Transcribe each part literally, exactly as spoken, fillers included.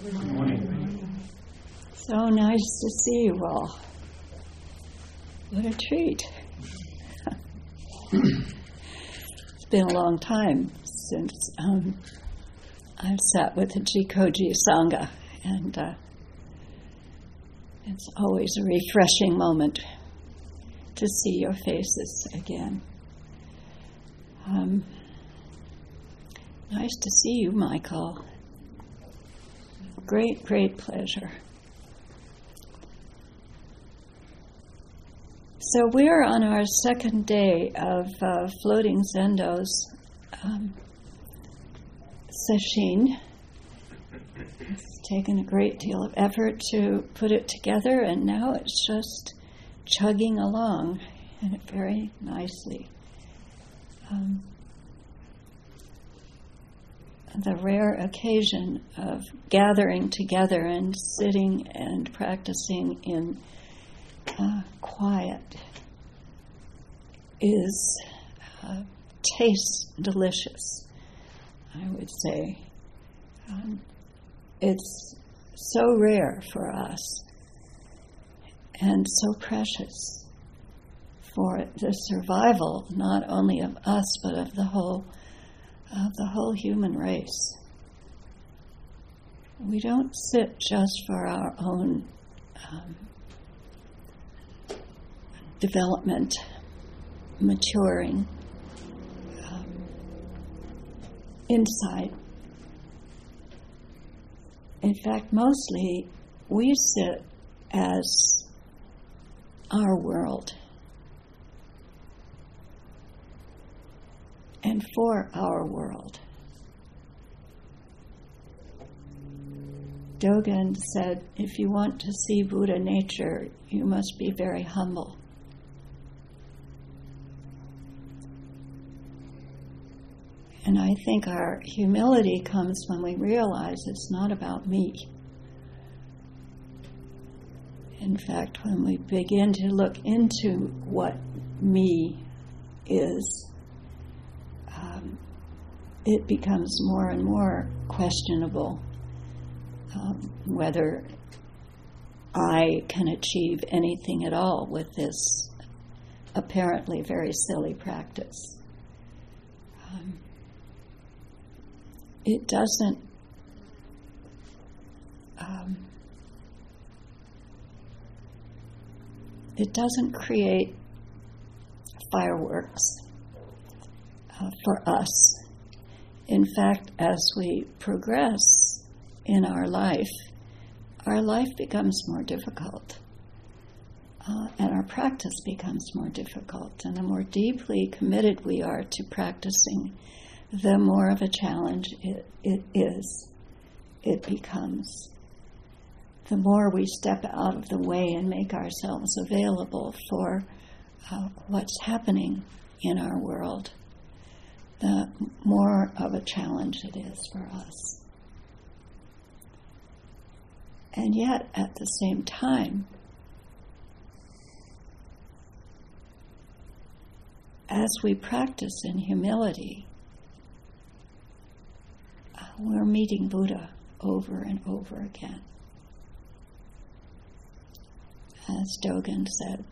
Good morning. So nice to see you all. What a treat. It's been a long time since um, I've sat with the Jikoji Sangha, and uh, it's always a refreshing moment to see your faces again. Um, nice to see you, Michael. Great, great pleasure. So we're on our second day of uh, Floating Zendo's um, sesshin. It's taken a great deal of effort to put it together, and now it's just chugging along and very nicely. Um, the rare occasion of gathering together and sitting and practicing in uh, quiet is uh, tastes delicious, I would say. Um, it's so rare for us and so precious for the survival not only of us but of the whole of the whole human race. We don't sit just for our own um, development, maturing, um, insight. In fact, mostly we sit as our world and for our world. Dogen said, if you want to see Buddha nature, you must be very humble. And I think our humility comes when we realize it's not about me. In fact, when we begin to look into what me is, um, it becomes more and more questionable um, whether I can achieve anything at all with this apparently very silly practice. Um, It doesn't um, it doesn't create fireworks uh, for us. In fact, as we progress in our life, our life becomes more difficult, uh, and our practice becomes more difficult. And the more deeply committed we are to practicing, the more of a challenge it, it is, it becomes. The more we step out of the way and make ourselves available for uh, what's happening in our world, the more of a challenge it is for us. And yet, at the same time, as we practice in humility, we're meeting Buddha over and over again. As Dogen said,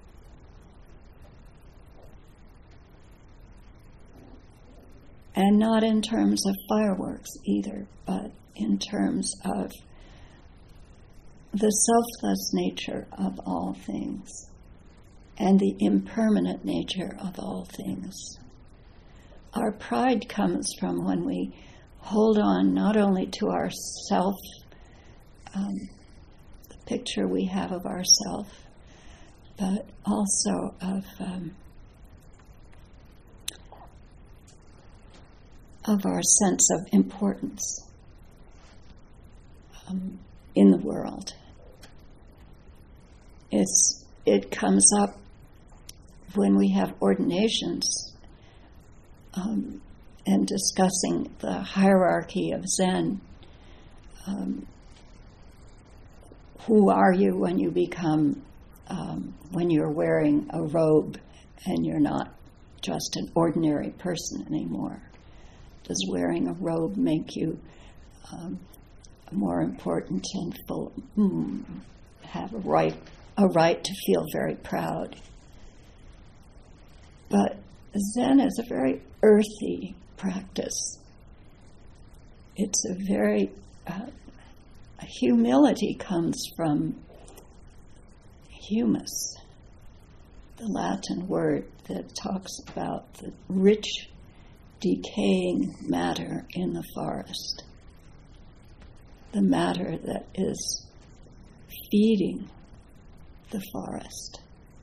and not in terms of fireworks either, but in terms of the selfless nature of all things and the impermanent nature of all things. Our pride comes from when we hold on not only to ourself, um, the picture we have of ourself, but also of um, of our sense of importance um, in the world. It's it comes up when we have ordinations. Um, and discussing the hierarchy of Zen. Um, who are you when you become, um, when you're wearing a robe and you're not just an ordinary person anymore? Does wearing a robe make you um, more important and full, mm, have a right, a right to feel very proud. But Zen is a very earthy practice. It's a very, uh, humility comes from humus, the Latin word that talks about the rich, decaying matter in the forest, the matter that is feeding the forest.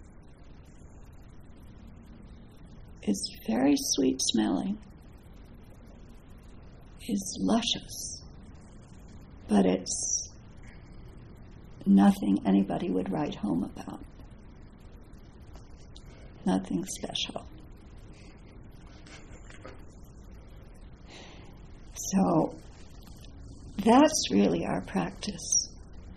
It's very sweet smelling. It's luscious, but it's nothing anybody would write home about. Nothing special. So that's really our practice.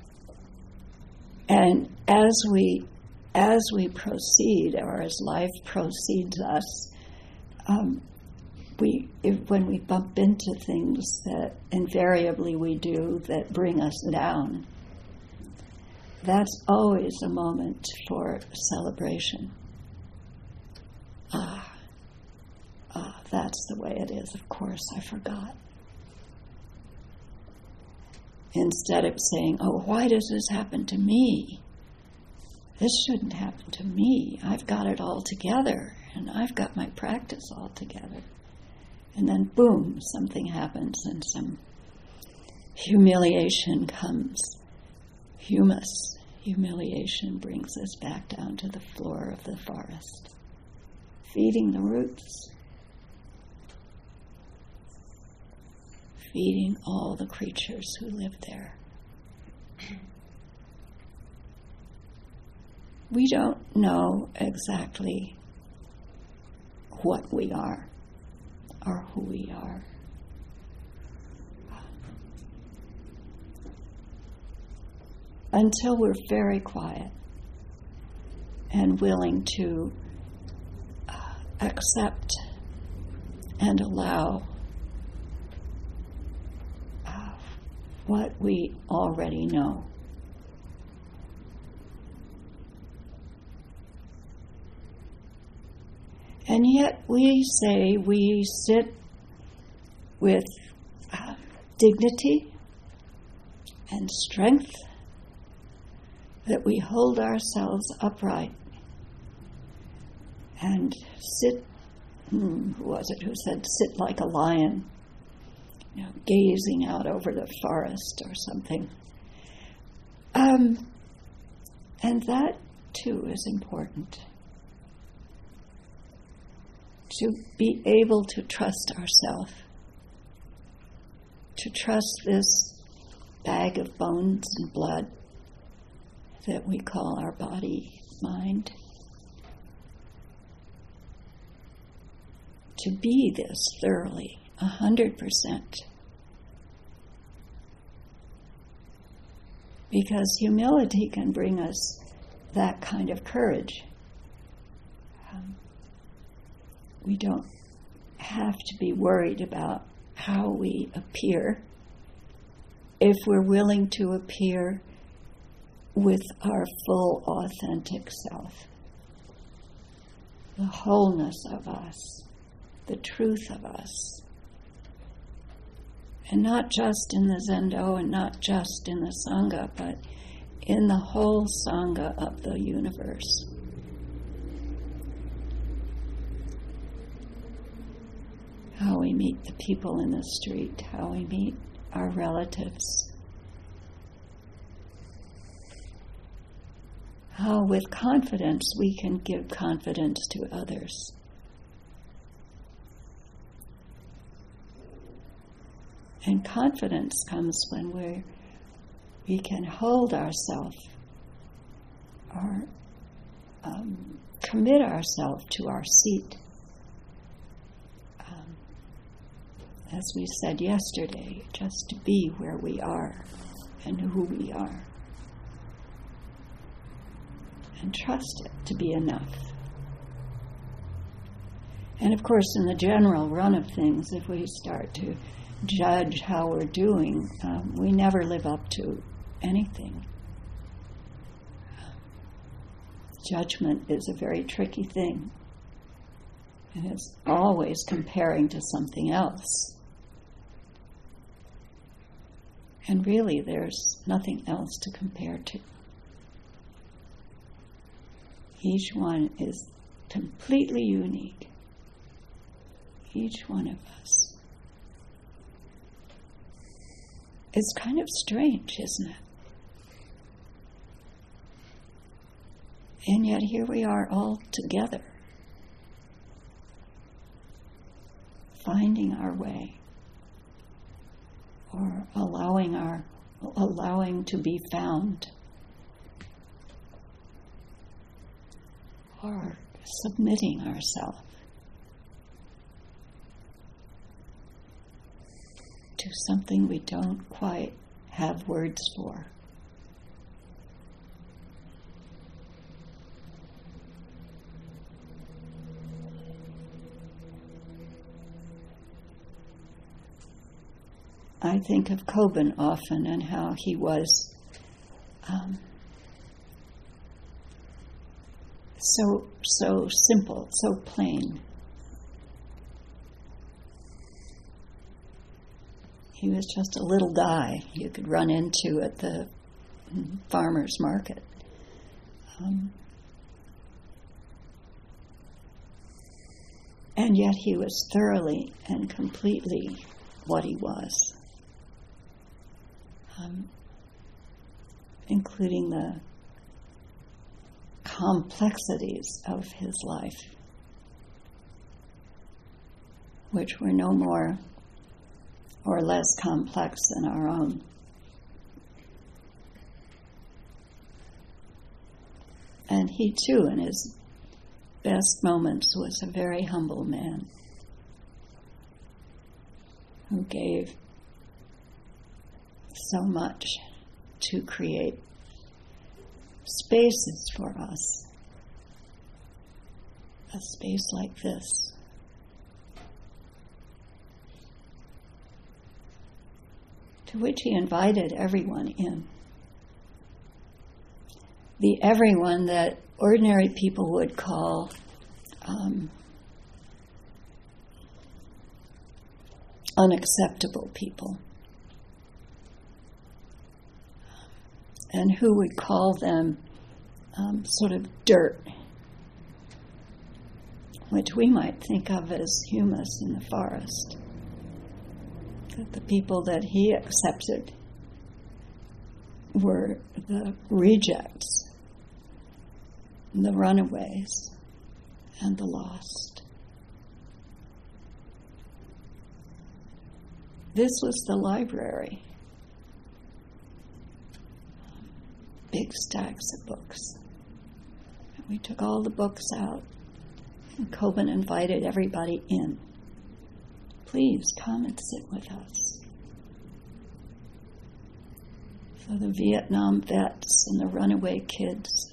And as we as we proceed, or as life proceeds us, um, we if, when we bump into things that invariably we do that bring us down, that's always a moment for celebration. Ah, ah, that's the way it is. Of course, I forgot. Instead of saying, oh, why does this happen to me? This shouldn't happen to me. I've got it all together, and I've got my practice all together. And then, boom, something happens, and some humiliation comes. Humus, humiliation, brings us back down to the floor of the forest, feeding the roots, feeding all the creatures who live there. We don't know exactly what we are or who we are. Until we're very quiet and willing to uh, accept and allow uh, what we already know. And yet we say we sit with uh, dignity and strength, that we hold ourselves upright and sit, hmm, who was it who said, sit like a lion, you know, gazing out over the forest or something. Um, and that too is important. To be able to trust ourselves, to trust this bag of bones and blood that we call our body, mind, to be this thoroughly, a hundred percent. Because humility can bring us that kind of courage. Um, We don't have to be worried about how we appear if we're willing to appear with our full, authentic self. The wholeness of us, the truth of us. And not just in the Zendo and not just in the Sangha, but in the whole Sangha of the universe. How we meet the people in the street, how we meet our relatives. How with confidence we can give confidence to others. And confidence comes when we we can hold ourselves or um, commit ourselves to our seat. Um, as we said yesterday, just to be where we are and who we are. And trust it to be enough. And of course, in the general run of things, if we start to judge how we're doing. Um, we never live up to anything. Judgment is a very tricky thing. And it's always comparing to something else. And really, there's nothing else to compare to. Each one is completely unique. Each one of us. It's kind of strange, isn't it? And yet here we are all together, finding our way, or allowing our allowing to be found, or submitting ourselves to something we don't quite have words for. I think of Kobun often and how he was um, so so simple, so plain. He was just a little guy you could run into at the farmer's market. Um, and yet he was thoroughly and completely what he was. Um, including the complexities of his life, which were no more or less complex than our own. And he too, in his best moments, was a very humble man who gave so much to create spaces for us. A space like this. To which he invited everyone in. The everyone that ordinary people would call um, unacceptable people. And who would call them um, sort of dirt, which we might think of as humus in the forest. That the people that he accepted were the rejects, the runaways, and the lost. This was the library. Big stacks of books. And we took all the books out, and Kobun invited everybody in. Please come and sit with us. So the Vietnam vets and the runaway kids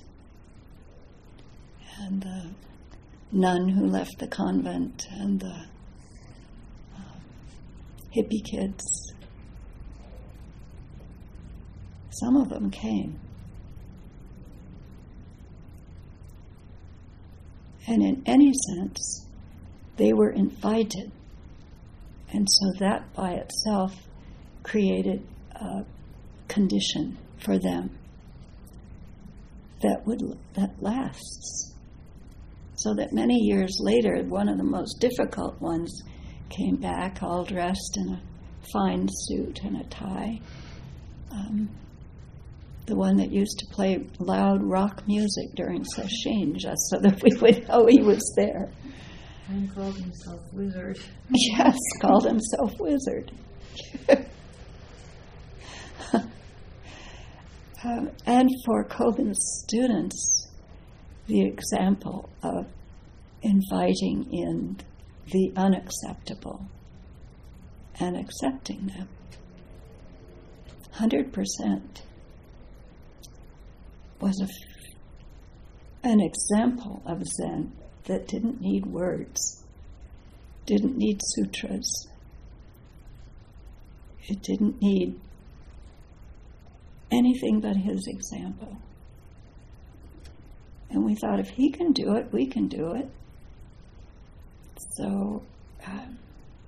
and the nun who left the convent and the um, hippie kids, some of them came. And in any sense, they were invited. And so that by itself created a condition for them that would that lasts. So that many years later, one of the most difficult ones came back all dressed in a fine suit and a tie. Um, the one that used to play loud rock music during sesshin, just so that we would know he was there. And called himself Wizard. Yes, called himself Wizard. um, and for Kobun's students, the example of inviting in the unacceptable and accepting them. one hundred percent was a, an example of Zen that didn't need words, didn't need sutras, It didn't need anything but his example. And we thought, if he can do it, we can do it. So um,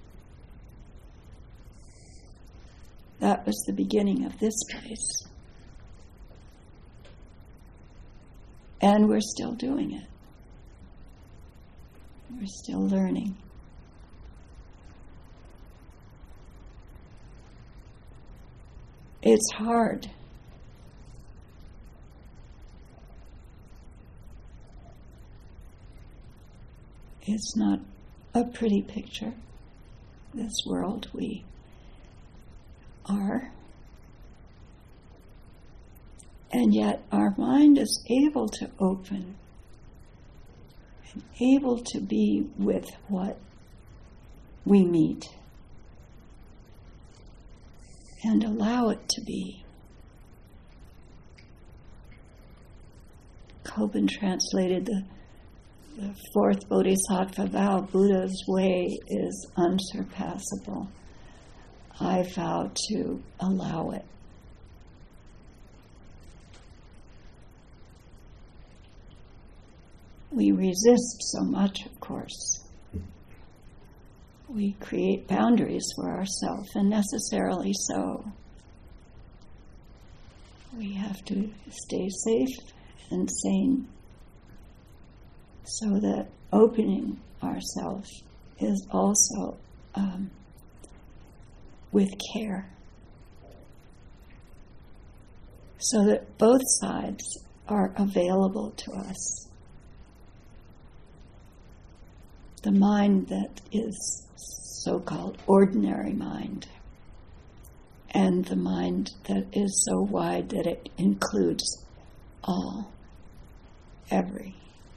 that was the beginning of this place. And we're still doing it. We're still learning. It's hard. It's not a pretty picture, this world we are. And yet our mind is able to open and able to be with what we meet and allow it to be. Kobun translated the, the fourth Bodhisattva vow, Buddha's way is unsurpassable. I vow to allow it. We resist so much, of course. We create boundaries for ourselves, and necessarily so. We have to stay safe and sane so that opening ourselves is also um, with care, so that both sides are available to us. The mind that is so-called ordinary mind, and the mind that is so wide that it includes all, every.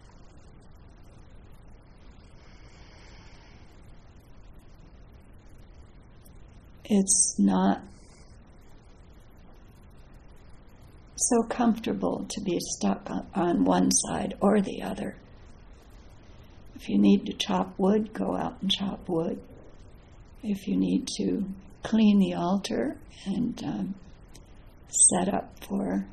It's not so comfortable to be stuck on, on one side or the other. If you need to chop wood, go out and chop wood. If you need to clean the altar and um, set up for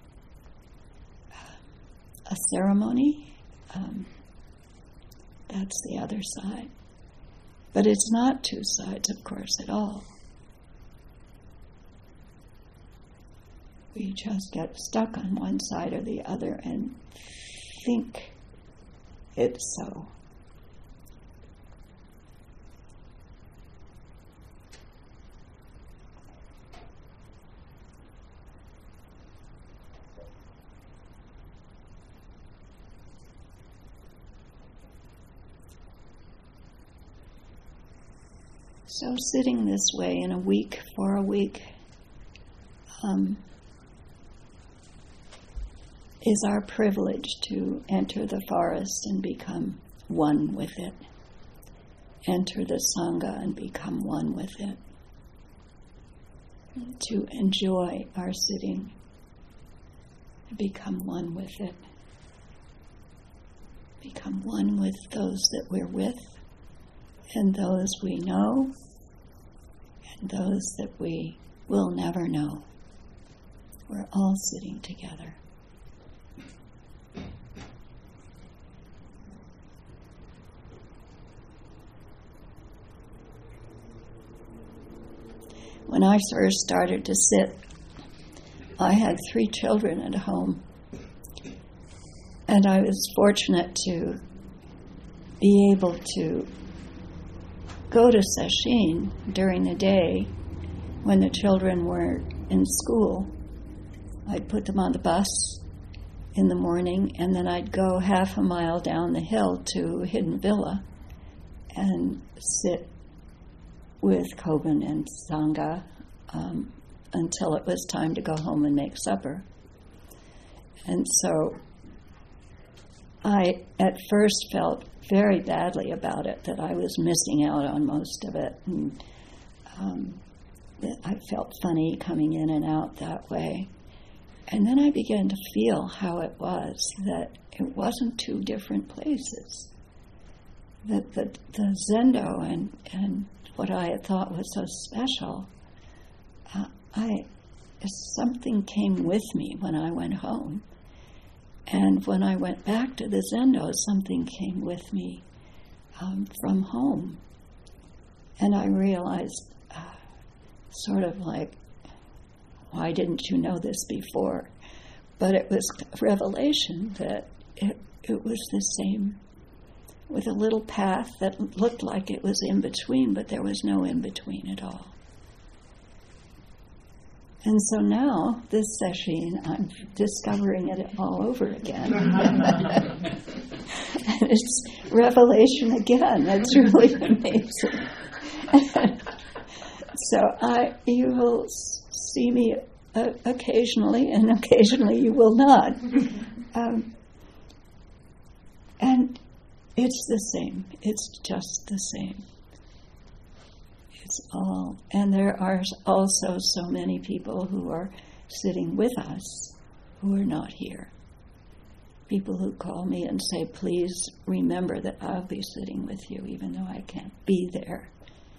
a ceremony, um, that's the other side. But it's not two sides, of course, at all. We just get stuck on one side or the other and think it's so. So sitting this way in a week, for a week, um, is our privilege to enter the forest and become one with it. Enter the Sangha and become one with it. To enjoy our sitting, become one with it. Become one with those that we're with, and those we know, and those that we will never know. We're all sitting together. When I first started to sit, I had three children at home, and I was fortunate to be able to go to sesshin during the day when the children were in school. I'd put them on the bus in the morning, and then I'd go half a mile down the hill to Hidden Villa and sit with Kobun and Sangha um, until it was time to go home and make supper. And so I at first felt very badly about it, that I was missing out on most of it, and um, that I felt funny coming in and out that way. And then I began to feel how it was, that it wasn't two different places, that the, the Zendo and, and what I had thought was so special uh, I something came with me when I went home. And when I went back to the Zendo, something came with me um, from home. And I realized, uh, sort of like, why didn't you know this before? But it was a revelation that it, it was the same, with a little path that looked like it was in between, but there was no in between at all. And so now, this session, I'm discovering it all over again. And it's revelation again. It's really amazing. So I, you will see me uh, occasionally, and occasionally you will not. Um, and it's the same. It's just the same. It's all, and there are also so many people who are sitting with us who are not here. People who call me and say, please remember that I'll be sitting with you even though I can't be there.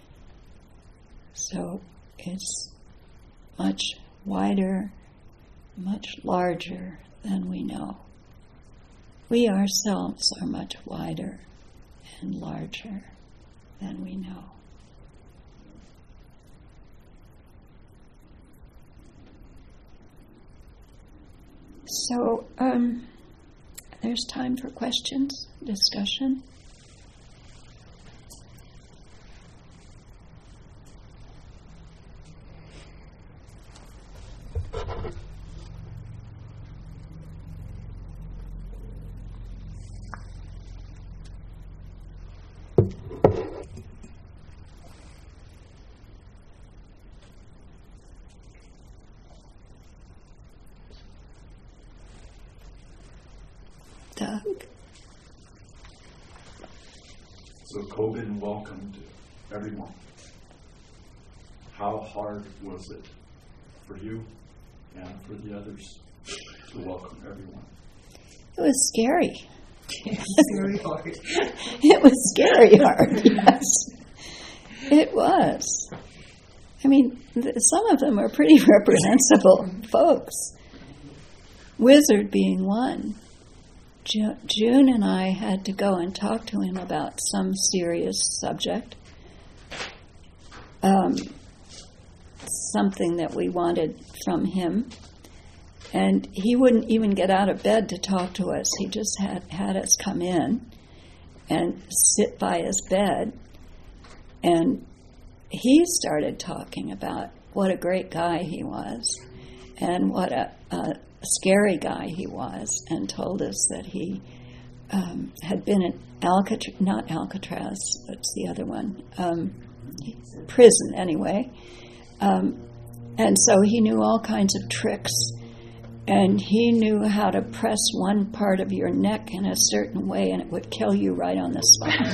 So it's much wider, much larger than we know. We ourselves are much wider and larger than we know. So, um, there's time for questions, discussion. Doug. So Kobun welcomed everyone. How hard was it for you and for the others to welcome everyone? It was scary. Very hard. It was scary hard, yes. It was. I mean, th- some of them are pretty reprehensible folks. Wizard being one. Ju- June and I had to go and talk to him about some serious subject. Um, something that we wanted from him. And he wouldn't even get out of bed to talk to us. He just had, had us come in and sit by his bed. And he started talking about what a great guy he was and what a, a scary guy he was, and told us that he um, had been in Alcatraz, not Alcatraz, what's the other one? Um, prison, anyway. Um, and so he knew all kinds of tricks. And he knew how to press one part of your neck in a certain way, and it would kill you right on the spot.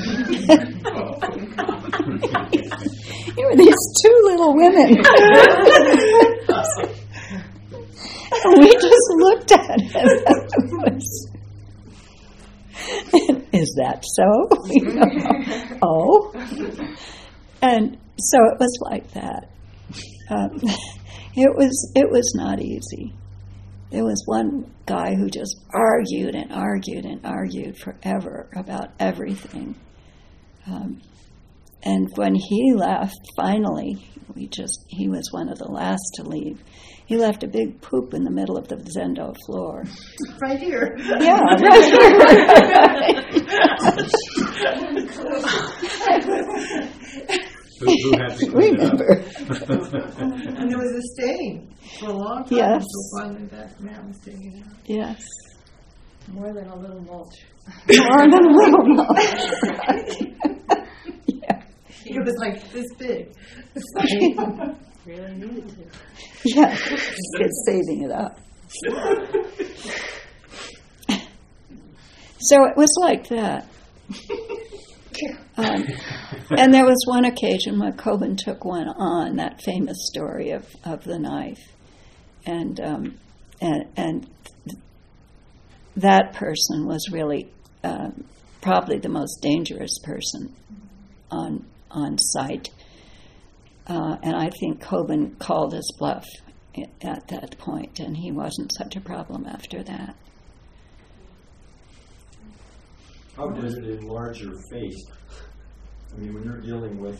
Here were these two little women. And we just looked at him. Was, is that so? You know, oh. And so it was like that. Um, it was it was not easy. There was one guy who just argued and argued and argued forever about everything. Um, and when he left, finally, we just he was one of the last to leave. He left a big poop in the middle of the Zendo floor. Right here. Yeah, right here. Who, who had to clean it up? Remember. And there was a stain for a long time. Yes. So finally that man was taking it out. Yes. More than a little mulch. More than a little more. Yeah. It was like this big. So really needed to. Yeah. It's saving it up. So it was like that. Um, and there was one occasion when Kobun took one on, that famous story of, of the knife. And, um, and and that person was really uh, probably the most dangerous person on on site. Uh, and I think Coben called his bluff i- at that point, and he wasn't such a problem after that. How did it enlarge your faith? I mean, when you're dealing with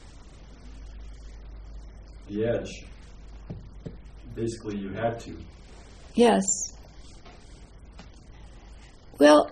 the edge, basically you had to. Yes. Well,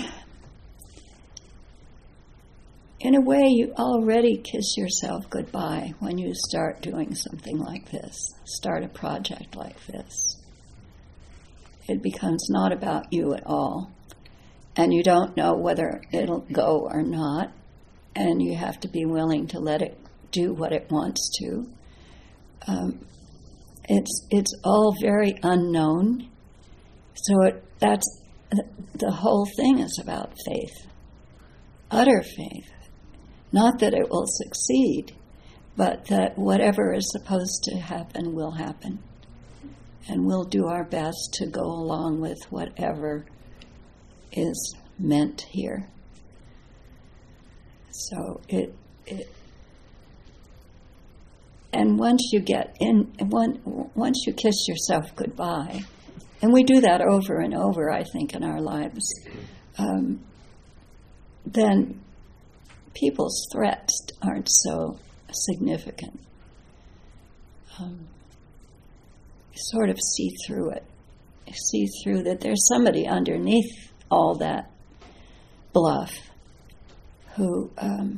in a way, you already kiss yourself goodbye when you start doing something like this, start a project like this. It becomes not about you at all, and you don't know whether it'll go or not, and you have to be willing to let it do what it wants to. Um, it's it's all very unknown, so it, that's the whole thing is about faith, utter faith. Not that it will succeed, but that whatever is supposed to happen will happen. And we'll do our best to go along with whatever is meant here. So it, it and once you get in, one, once you kiss yourself goodbye, and we do that over and over, I think, in our lives, um, then people's threats aren't so significant. Um, you sort of see through it. You see through that there's somebody underneath all that bluff who um,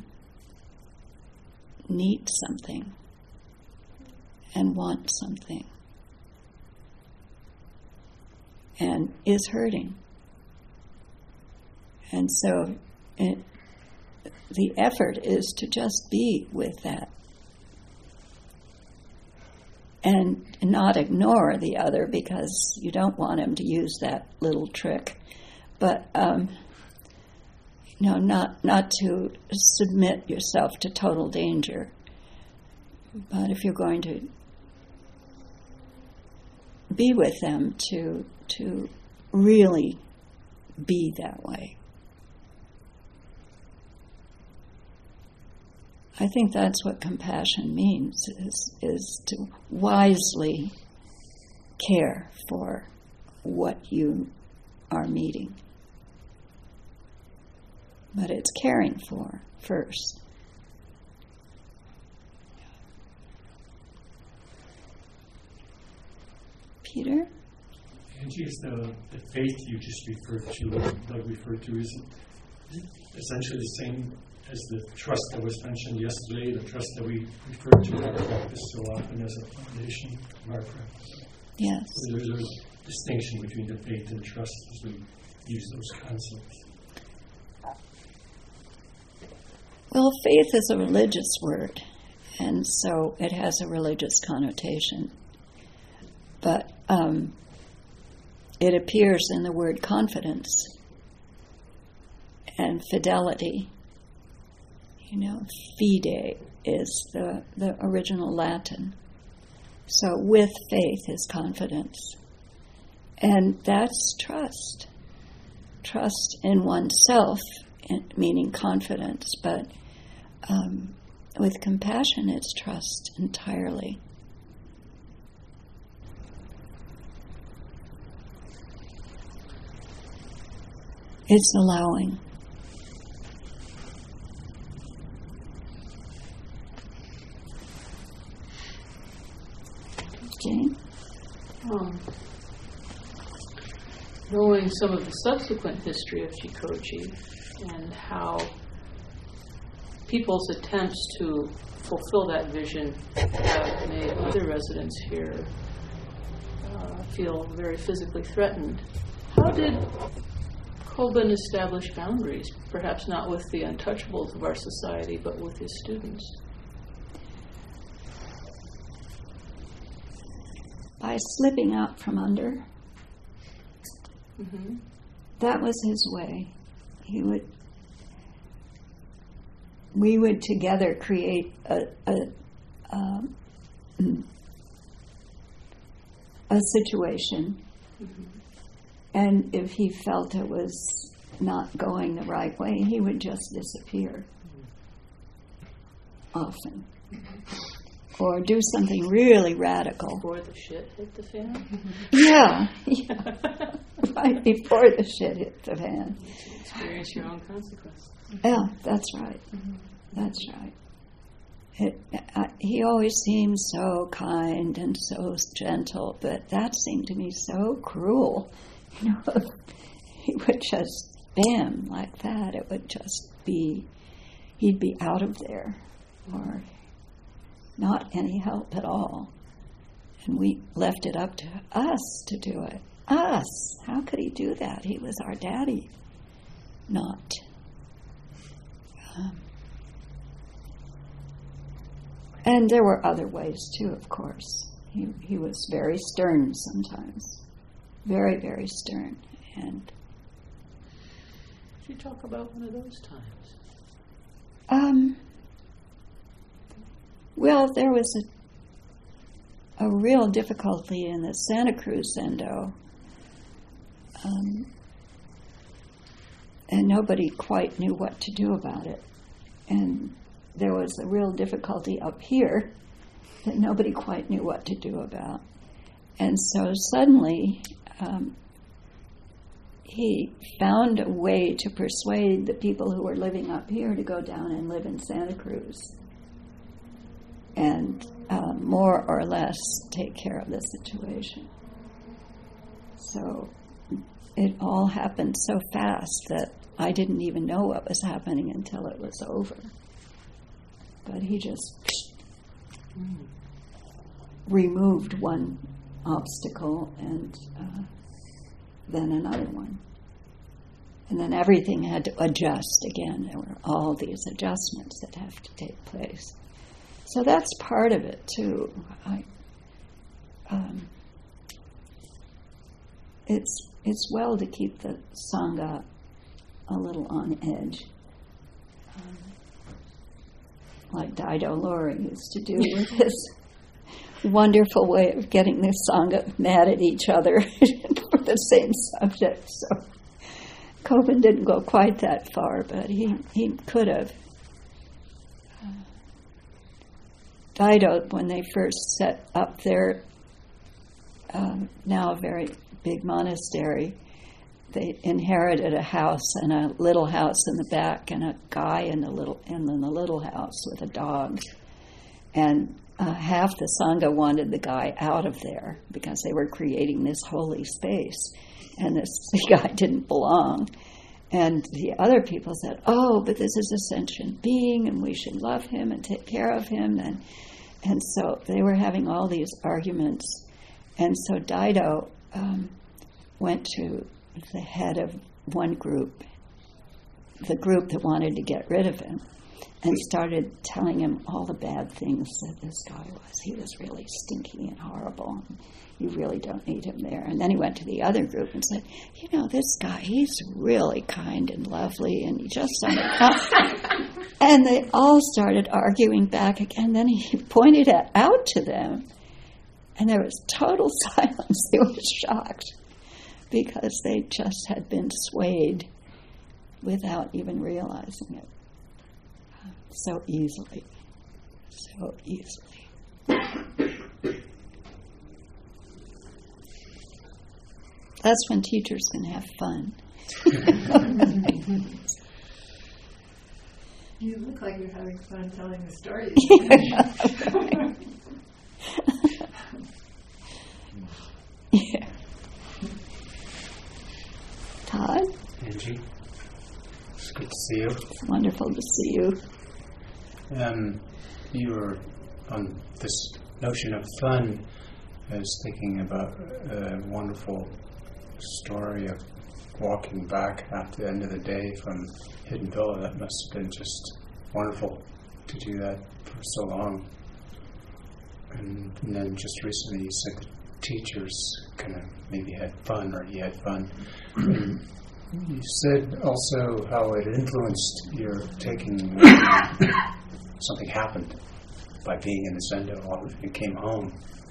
needs something and wants something and is hurting. And so it, the effort is to just be with that and not ignore the other because you don't want him to use that little trick. But, um, you know, not, not to submit yourself to total danger. But if you're going to be with them, to to really be that way. I think that's what compassion means, is, is to wisely care for what you are meeting. But it's caring for first. Peter? Angie, is the, the faith you just referred to, like referred to, is it essentially the same as the trust that was mentioned yesterday, the trust that we refer to in our practice so often as a foundation of our practice? Yes. So there's a distinction between the faith and trust as we use those concepts. Well, faith is a religious word, and so it has a religious connotation. But um, it appears in the word confidence and fidelity. You know, fide is the, the original Latin. So with faith is confidence. And that's trust. Trust in oneself, meaning confidence, but um, with compassion it's trust entirely. It's allowing. Jane? Um, knowing some of the subsequent history of Jikoji and how people's attempts to fulfill that vision have made other residents here uh, feel very physically threatened. How did Coben establish boundaries, perhaps not with the untouchables of our society, but with his students? By slipping out from under. Mm-hmm. That was his way. He would, we would together create a, a, um, a situation. Mm-hmm. And if he felt it was not going the right way, he would just disappear. Often. or do something really radical. Before the shit hit the fan. Yeah, yeah. Right before the shit hit the fan. Experience your own consequences. Yeah, that's right. That's right. It, I, he always seemed so kind and so gentle, but that seemed to me so cruel. You know, he would just, bam, like that. It would just be, he'd be out of there, or not any help at all. And we left it up to us to do it. Us! How could he do that? He was our daddy. Not. Um, and there were other ways too, of course. He he was very stern sometimes. Very, very stern. And Could you talk about one of those times? um well, there was a a real difficulty in the Santa Cruz Zendo. Um, and nobody quite knew what to do about it. And there was a real difficulty up here that nobody quite knew what to do about. And so suddenly, um, he found a way to persuade the people who were living up here to go down and live in Santa Cruz and uh, more or less take care of the situation. So it all happened so fast that I didn't even know what was happening until it was over. But he just mm. removed one obstacle and uh, then another one. And then everything had to adjust again. There were all these adjustments that have to take place. So that's part of it, too. I, um, it's it's well to keep the Sangha a little on edge. Um, like Daido Loring used to do with his wonderful way of getting the Sangha mad at each other for the same subject. So Kobun didn't go quite that far, but he, he could have. Uh, Daido, when they first set up their um, now a very big monastery, they inherited a house and a little house in the back and a guy in the little in the little house with a dog. And uh, half the Sangha wanted the guy out of there because they were creating this holy space, and this guy didn't belong. And the other people said, "Oh, but this is a sentient being, and we should love him and take care of him." And and so they were having all these arguments. And so Daido um, went to the head of one group, the group that wanted to get rid of him, and started telling him all the bad things that this guy was. He was really stinky and horrible. And you really don't need him there. And then he went to the other group and said, you know, this guy, he's really kind and lovely, and he just something else. And they all started arguing back again. Then he pointed it out to them, and there was total silence. They were shocked because they just had been swayed without even realizing it. So easily. So easily. That's when teachers can have fun. You look like you're having fun telling the stories. Yeah. Todd? Angie, it's good to see you. It's wonderful to see you. Um, you were on this notion of fun. I was thinking about a wonderful story of walking back at the end of the day from Hidden Villa. That must have been just wonderful to do that for so long. And, and then just recently you said the teachers kind of maybe had fun, or he had fun. And you said also how it influenced your taking something happened by being in the Zendo while you came home.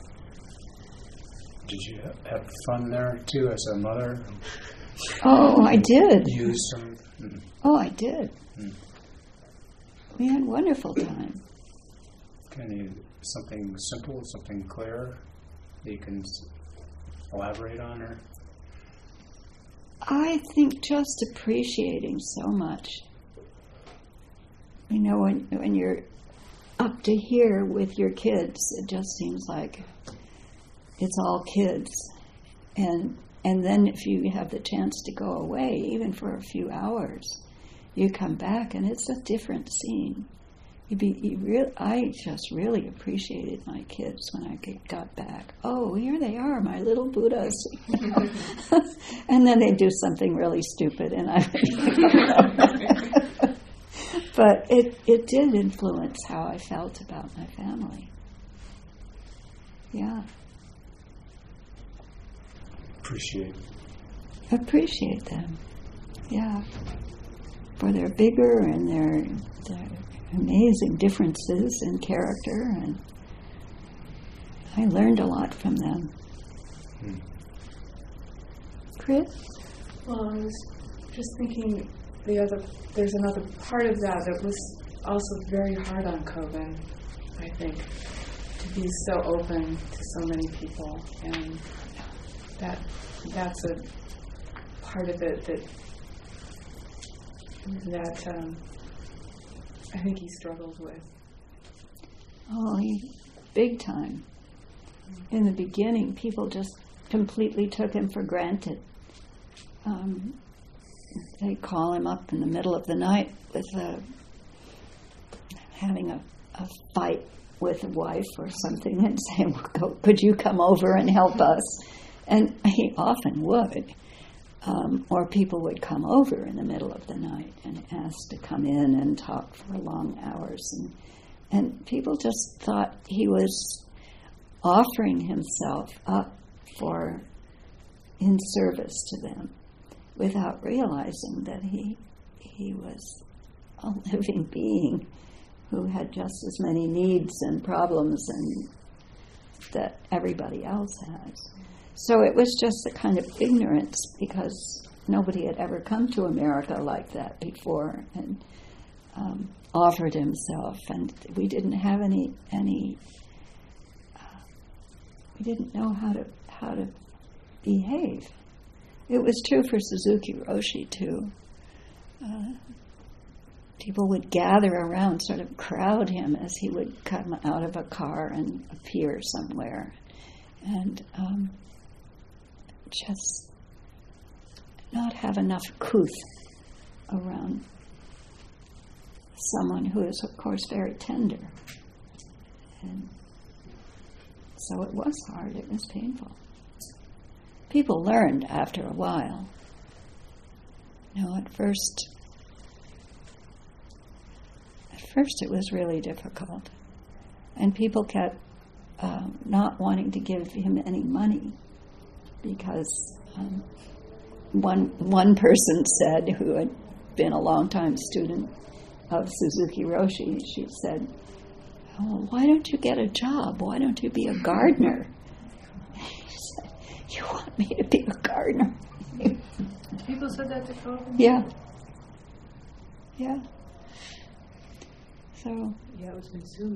Did you have fun there too as a mother? Oh, I did. Use some. Mm. Oh, I did. Mm. We had a wonderful time. Can you something simple, something clear that you can s- elaborate on? Or I think just appreciating so much. You know, when when you're up to here with your kids, it just seems like it's all kids. And and then if you have the chance to go away, even for a few hours, you come back and it's a different scene. You be, you real, I just really appreciated my kids when I get, got back. Oh, here they are, my little Buddhas. And then they do something really stupid, and I. But it it did influence how I felt about my family. Yeah, appreciate. appreciate them. Yeah, for their vigor and their their. amazing differences in character, and I learned a lot from them. Hmm. Chris? Well, I was just thinking the other, there's another part of that that was also very hard on COVID, I think, to be so open to so many people, and that that's a part of it that that um, I think he struggled with. Oh, he, big time. In the beginning, people just completely took him for granted. Um, they call him up in the middle of the night with a, having a, a fight with a wife or something and say, well, could you come over and help us? And he often would. Um, or people would come over in the middle of the night and ask to come in and talk for long hours. And, and people just thought he was offering himself up for in service to them without realizing that he he was a living being who had just as many needs and problems and that everybody else has. So it was just a kind of ignorance because nobody had ever come to America like that before and um, offered himself, and we didn't have any any. Uh, we didn't know how to how to behave. It was true for Suzuki Roshi too. Uh, people would gather around, sort of crowd him as he would come out of a car and appear somewhere, and. Um, just not have enough couth around someone who is, of course, very tender. And so it was hard, it was painful. People learned after a while. You know, at first, at first it was really difficult. And people kept um, not wanting to give him any money. Because um, one one person said, who had been a long-time student of Suzuki Roshi, she said, oh, why don't you get a job? Why don't you be a gardener? He said, you want me to be a gardener? People said that to COVID? Yeah. Yeah. So. Yeah, it was Mizumi.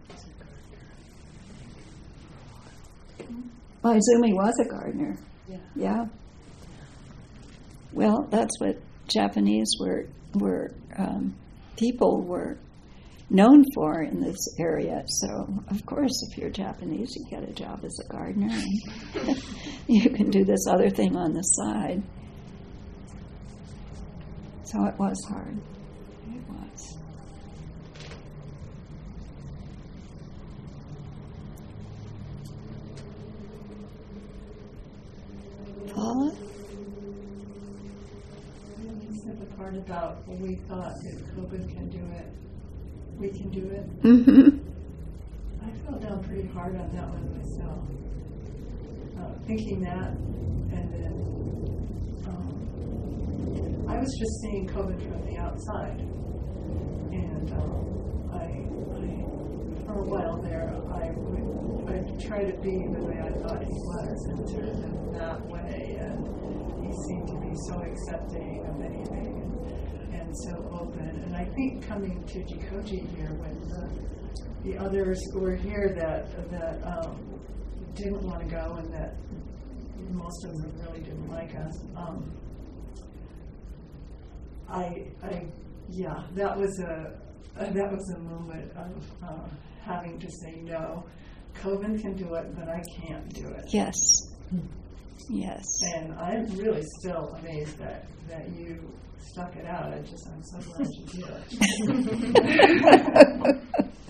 Maizumi was a gardener. Yeah. Yeah. Well, that's what Japanese were were um, people were known for in this area. So, of course, if you're Japanese, you get a job as a gardener, and you can do this other thing on the side. So it was hard. It was. Paula? You said the part about when we thought if COVID can do it, we can do it. Mm-hmm. I fell down pretty hard on that one myself. Uh, thinking that, and then um, I was just seeing COVID from the outside. And um, I, I, for a while there, I would I'd try to be the way I thought he was, and to live in that way. And he seemed to be so accepting of anything. And, and and so open. And I think coming to Jikoji here with the, the others who were here that that um, didn't want to go, and that most of them really didn't like us. Um, I, I, yeah, that was a uh, that was a moment of uh, having to say no. Coven can do it, but I can't do it. Yes. Yes. And I'm really still amazed that, that you stuck it out. I just, I'm so glad you did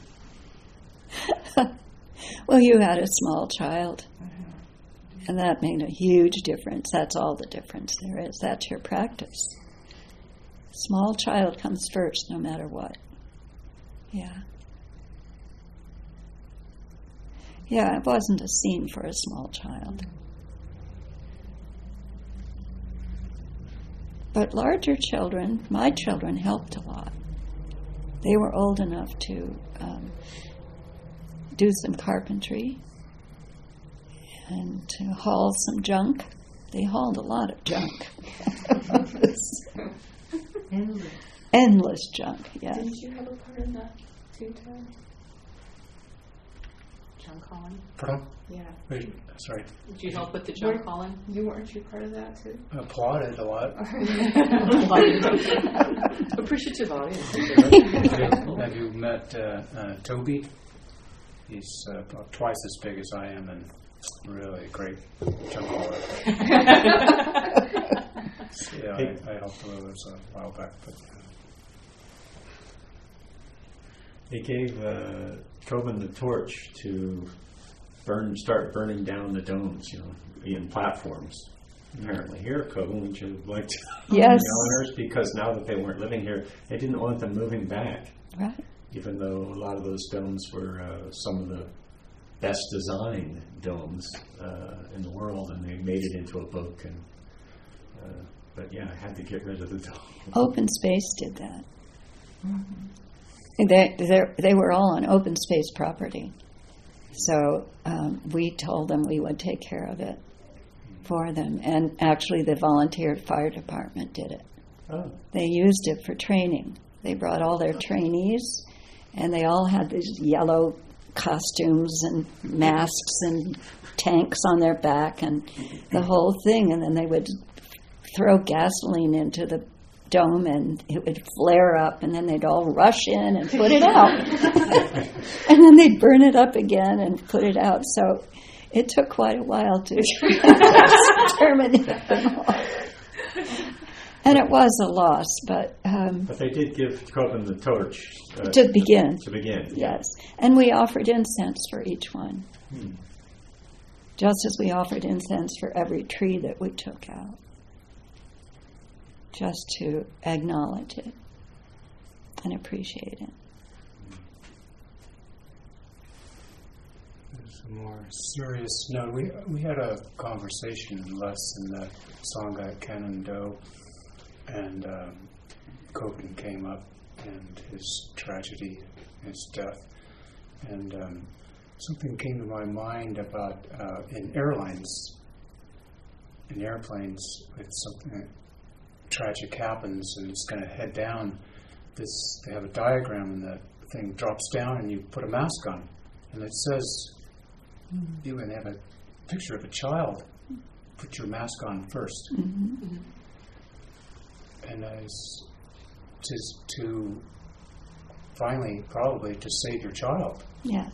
it. Well, you had a small child, and that made a huge difference. That's all the difference there is. That's your practice. Small child comes first, no matter what. Yeah. Yeah, it wasn't a scene for a small child. But larger children, my children, helped a lot. They were old enough to um, do some carpentry and to haul some junk. They hauled a lot of junk. Endless. Endless junk, yes. Didn't you have a part in that too, Ted? Junk hauling? Pardon? Yeah. Wait, sorry. Did you help with the junk hauling? You weren't you part of that too? Applauded a lot. Appreciative audience. have, you, have you met uh, uh, Toby? He's uh, about twice as big as I am and really a great junk hauler. Yeah, I, I helped a little a while back. But, uh, They gave uh, Coven the torch to burn, start burning down the domes, you know, in platforms. Apparently, here, Coven, would you like to Yes. the owners? Because now that they weren't living here, they didn't want them moving back. Right. Even though a lot of those domes were uh, some of the best designed domes uh, in the world, and they made it into a book. And uh, but yeah, I had to get rid of the dome. Open Space did that. Mm-hmm. They, they were all on open space property. So um, we told them we would take care of it for them. And actually the volunteer fire department did it. Oh. They used it for training. They brought all their trainees, and they all had these yellow costumes and masks and tanks on their back and the whole thing. And then they would throw gasoline into the dome, and it would flare up, and then they'd all rush in and put it out. And then they'd burn it up again and put it out. So it took quite a while to terminate them all. And it was a loss, but... Um, but they did give Coven the torch. Uh, to begin. To begin. Yes. And we offered incense for each one. Hmm. Just as we offered incense for every tree that we took out. Just to acknowledge it and appreciate it. There's a more serious note. We we had a conversation less in that Sangha Canon Do, and um, Coven came up and his tragedy, his death, and um, something came to my mind about uh, in airlines, in airplanes, with something tragic happens and it's going to head down, this they have a diagram and the thing drops down and you put a mask on and it says mm. you and they have a picture of a child, put your mask on first. Mm-hmm. And as tis to finally probably to save your child. Yes.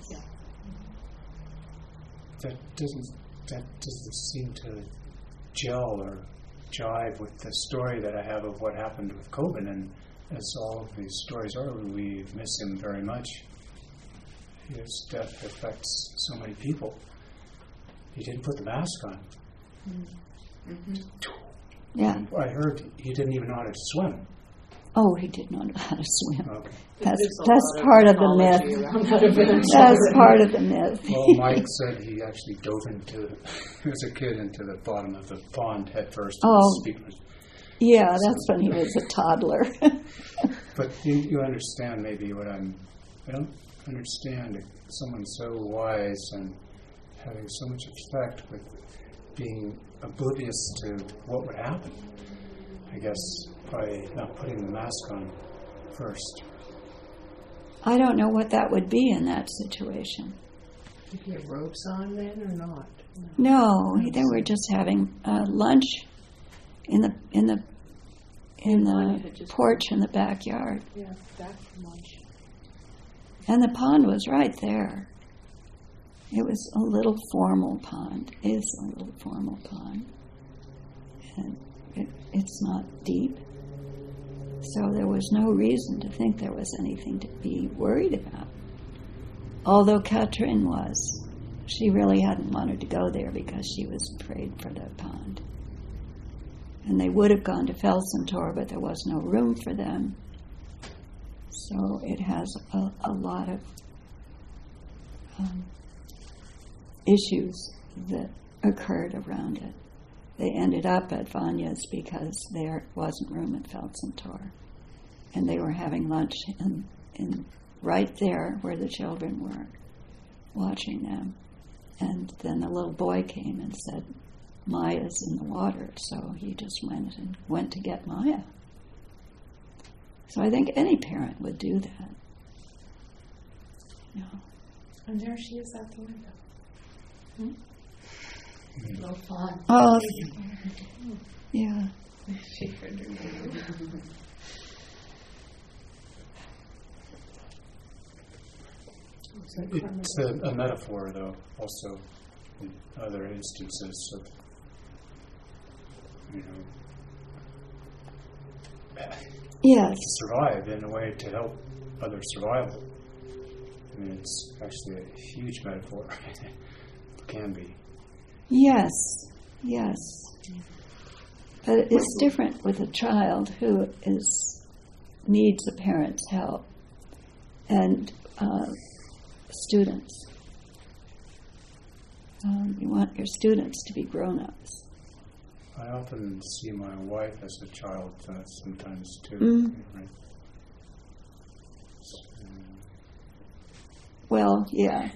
That doesn't that doesn't seem to gel or jive with the story that I have of what happened with Coven, and as all of these stories are, we miss him very much. His death affects so many people. He didn't put the mask on. Mm-hmm. Yeah. And I heard he didn't even know how to swim. Oh, he did not know how to swim. Okay. That's There's a that's lot of part of the mythology myth. around that event. That's part of the myth. Well, Mike said he actually dove into, as a kid, into the bottom of the pond head first. Oh. And Yeah, that's when he was a toddler. But you, you understand maybe what I'm... I don't understand someone so wise and having so much effect with being oblivious to what would happen. I guess by not putting the mask on first. I don't know what that would be in that situation. Did you get ropes on then or not? No, they were just having uh, lunch in the in the in Vanya the had just- porch in the backyard, Yeah, back from lunch. and the pond was right there. It was a little formal pond. Is a little formal pond, and it, it's not deep, so there was no reason to think there was anything to be worried about. Although Katrin was. She really hadn't wanted to go there because she was afraid for the pond. And they would have gone to Felsentor, but there was no room for them. So it has a, a lot of um, issues that occurred around it. They ended up at Vanya's because there wasn't room at Felsentor. And they were having lunch in, in right there where the children were, watching them. And then the little boy came and said, Maya's in the water. So he just went and went to get Maya. So I think any parent would do that. You know. And there she is out the window. Hmm? No fun. Oh, yeah. She heard her name. It's a, a metaphor, though, also in other instances of, you know, Yes. survive in a way to help other survival. I mean, it's actually a huge metaphor. It can be. Yes. Yes. But it's different with a child who is needs a parent's help and uh, students. Um, you want your students to be grown-ups. I often see my wife as a child uh, sometimes too. Mm. Right? So, Well, yeah.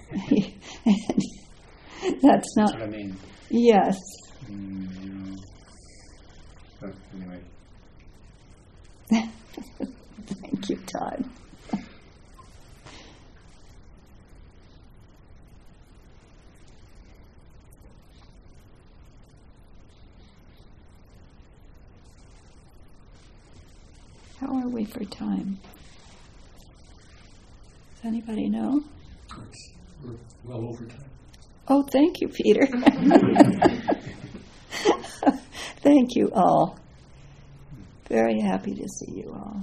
That's that's not. what I mean. Yes. Mm, you know. But anyway, Thank you, Todd. How are we for time? Does anybody know? We're well over time. Oh, thank you, Peter. Thank you all. Very happy to see you all.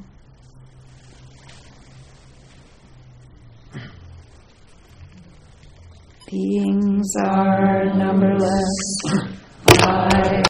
Beings are numberless. I